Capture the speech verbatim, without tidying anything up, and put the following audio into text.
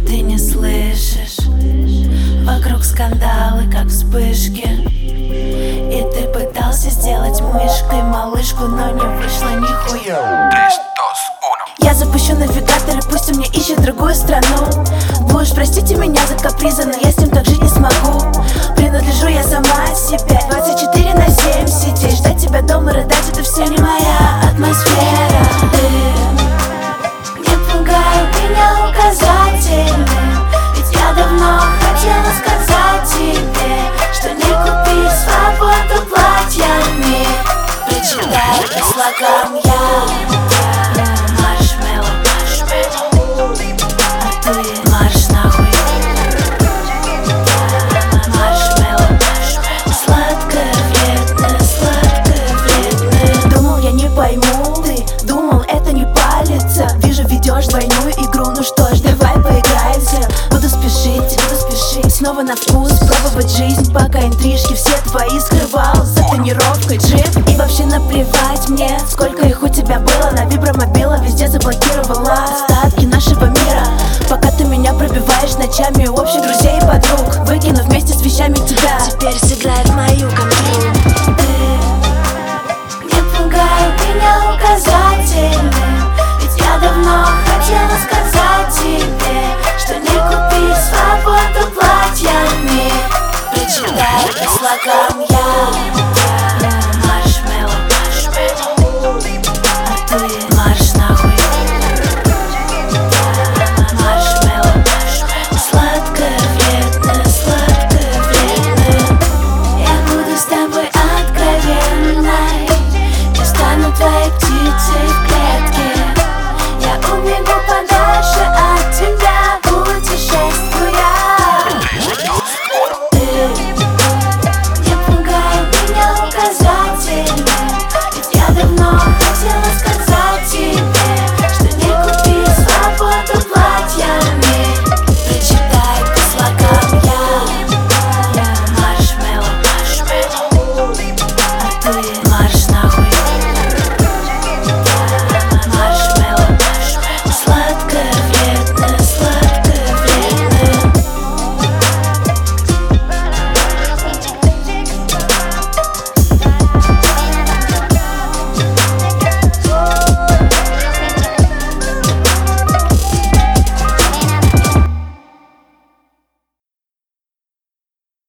Ты не слышишь, вокруг скандалы, как вспышки. И ты пытался сделать мышкой малышку, но не вышло нихуя. Я запущу навигатор, и пусть он мне ищет другую страну. Вы уж простите меня за капризы, но я с ним так жить не смогу. Принадлежу я сама себе, двадцать четыре на семь сидеть, ждать тебя дома, рыдать, это все не моя атмосфера. Ты не пугай меня указательным, ведь я давно хотела сказать тебе, что не купить свободу платьями. Причитаю по слогам я. Марш нахуй. Маршмеллоу. Сладкое, вредное, сладкое, вредное. Думал, я не пойму, ты думал, это не палится. Вижу, ведешь двойную игру, ну что ж, давай поиграемся. Буду спешить, буду спешить, снова на вкус пробовать жизнь, пока интрижки все твои скрывал за тонировкой джип. И вообще наплевать мне, сколько их у тебя было. На вибромобила везде заблокировала остатки нашего мира. Пока ты меня пробиваешь ночами у общих друзей и подруг, выкину вместе с вещами тебя. Теперь сыграй в мою контру. Ты не пугай меня указательным, ведь я давно хотела сказать тебе, что не купить свободу платьями. Причитаю по слогам я.